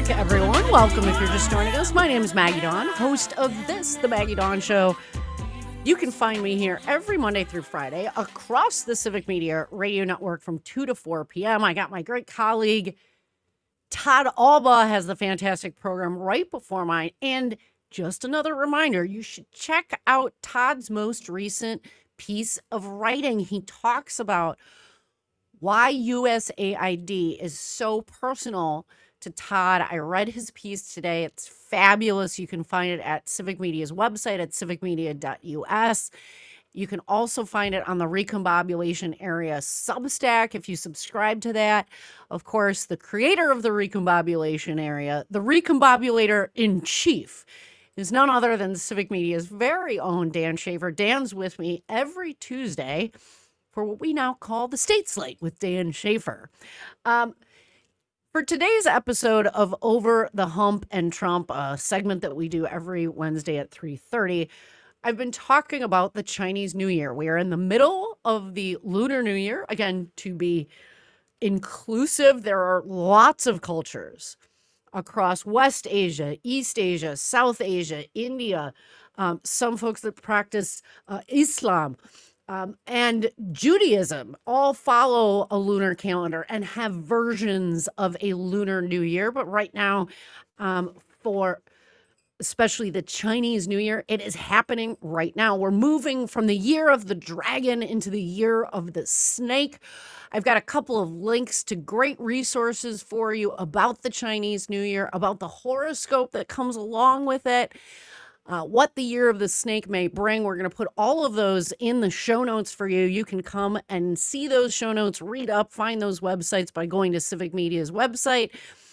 back, everyone. Welcome if you're just joining us. My name is Maggie Dawn, host of this, The Maggie Dawn Show. You can find me here every Monday through Friday across the Civic Media Radio Network from 2 to 4 p.m. I got my great colleague, Todd Alba, has the fantastic program right before mine. And just another reminder, you should check out Todd's most recent piece of writing. He talks about why USAID is so personal to Todd. I read his piece today. It's fabulous. You can find it at Civic Media's website at civicmedia.us. You can also find it on the Recombobulation Area Substack if you subscribe to that. Of course, the creator of the Recombobulation Area, the Recombobulator in Chief, is none other than Civic Media's very own Dan Schaefer. Dan's with me every Tuesday for what we now call the State Slate with Dan Schaefer. For today's episode of Over the Hump and Trump, a segment that we do every Wednesday at 3:30, I've been talking about the Chinese New Year. We are in the middle of the Lunar New Year. Again, to be inclusive, there are lots of cultures across West Asia, East Asia, South Asia, India, some folks that practice Islam, and Judaism all follow a lunar calendar and have versions of a Lunar New Year. But right now, for especially the Chinese New Year, it is happening right now. We're moving from the year of the dragon into the year of the snake. I've got a couple of links to great resources for you about the Chinese New Year, about the horoscope that comes along with it. What the year of the snake may bring. We're going to put all of those in the show notes for you. You can come and see those show notes, read up, find those websites by going to Civic Media's website,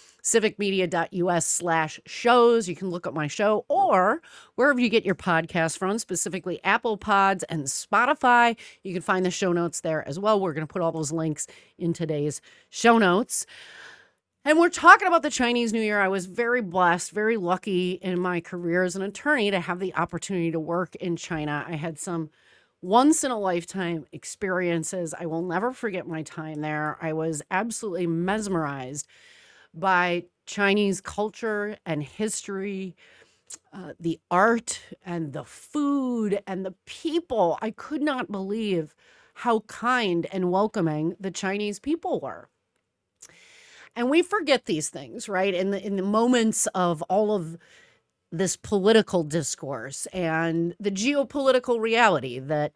civicmedia.us/shows. You can look up my show or wherever you get your podcasts from, specifically Apple Pods and Spotify. You can find the show notes there as well. We're going to put all those links in today's show notes. And we're talking about the Chinese New Year. I was very blessed, very lucky in my career as an attorney to have the opportunity to work in China. I had some once-in-a-lifetime experiences. I will never forget my time there. I was absolutely mesmerized by Chinese culture and history, the art and the food and the people. I could not believe how kind and welcoming the Chinese people were. And we forget these things, right? In the moments of all of this political discourse and the geopolitical reality that,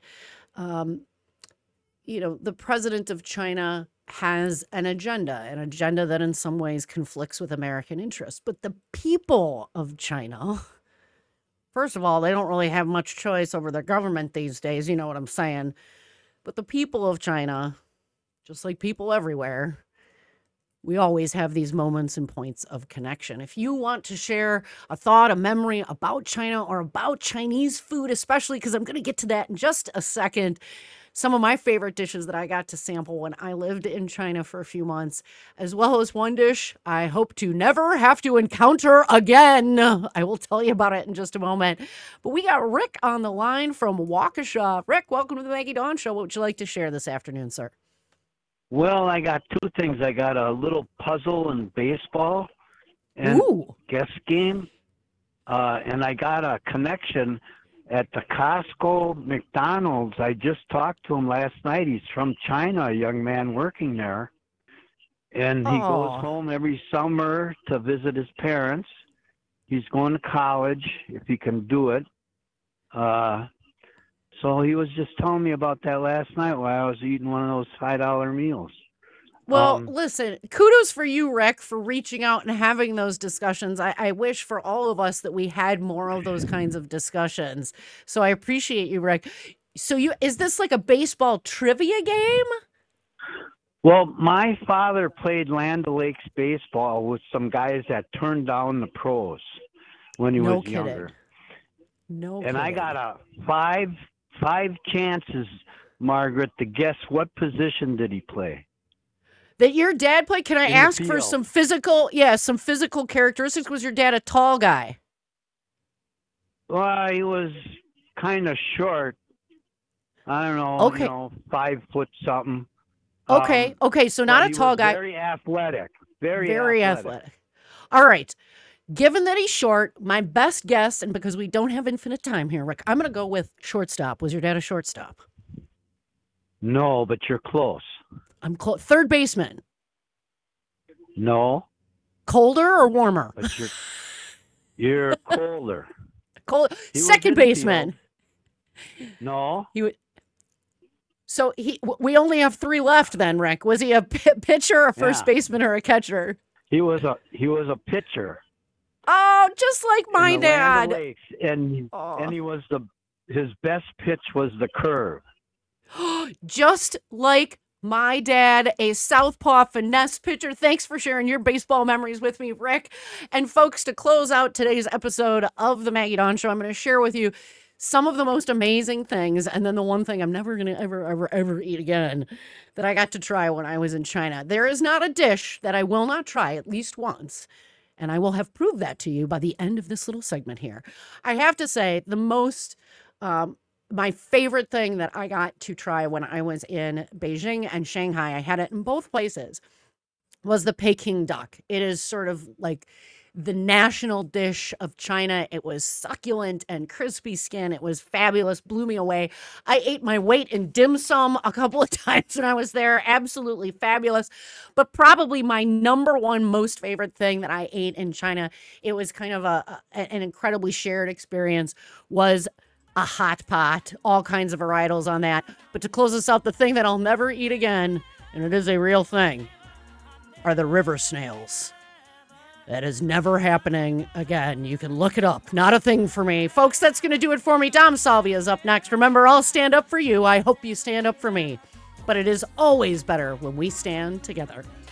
the president of China has an agenda that in some ways conflicts with American interests. But the people of China, first of all, they don't really have much choice over their government these days. You know what I'm saying? But the people of China, just like people everywhere, we always have these moments and points of connection. If you want to share a thought, a memory about China or about Chinese food, especially, because I'm going to get to that in just a second, some of my favorite dishes that I got to sample when I lived in China for a few months, as well as one dish I hope to never have to encounter again. I will tell you about it in just a moment. But we got Rick on the line from Waukesha. Rick, welcome to the Maggie Dawn Show. What would you like to share this afternoon, sir? Well, I got two things. I got a little puzzle and baseball and guess game. And I got a connection at the Costco McDonald's. I just talked to him last night. He's from China, a young man working there. And he goes home every summer to visit his parents. He's going to college if he can do it. So he was just telling me about that last night while I was eating one of those $5 meals. Well, listen, kudos for you, Rick, for reaching out and having those discussions. I wish for all of us that we had more of those kinds of discussions. So I appreciate you, Rick. So is this like a baseball trivia game? Well, my father played Land O'Lakes baseball with some guys that turned down the pros when he was younger. No kidding. I got a five chances, Margaret, to guess what position did he play. That your dad played? Can I ask for some physical characteristics? Was your dad a tall guy? Well, he was kind of short. I don't know, 5 foot something. Okay, so not a tall guy. Very athletic. Very athletic. All right. Given that he's short, my best guess, and because we don't have infinite time here, Rick, I'm going to go with shortstop. Was your dad a shortstop? No, but you're close. I'm close. Third baseman. No. Colder or warmer? But you're colder. Second baseman. No. So we only have 3 left then, Rick. Was he a pitcher, a first baseman, or a catcher? He was a pitcher. Oh, just like my dad. Lakes, and he was his best pitch was the curve. Just like my dad, a southpaw finesse pitcher. Thanks for sharing your baseball memories with me, Rick. And folks, to close out today's episode of the Maggie Dawn Show, I'm going to share with you some of the most amazing things, and then the one thing I'm never going to ever eat again that I got to try when I was in China. There is not a dish that I will not try at least once, and I will have proved that to you by the end of this little segment here. I have to say, the most, my favorite thing that I got to try when I was in Beijing and Shanghai, I had it in both places, was the Peking duck. It is sort of like the national dish of China. It was succulent and crispy skin. It was fabulous, blew me away. I ate my weight in dim sum a couple of times when I was there. Absolutely fabulous. But probably my number one most favorite thing that I ate in China, it was kind of an incredibly shared experience, was a hot pot, all kinds of varietals on that. But to close us out, the thing that I'll never eat again, and it is a real thing, are the river snails. That is never happening again. You can look it up. Not a thing for me. Folks, that's going to do it for me. Dom Salvia is up next. Remember, I'll stand up for you. I hope you stand up for me. But it is always better when we stand together.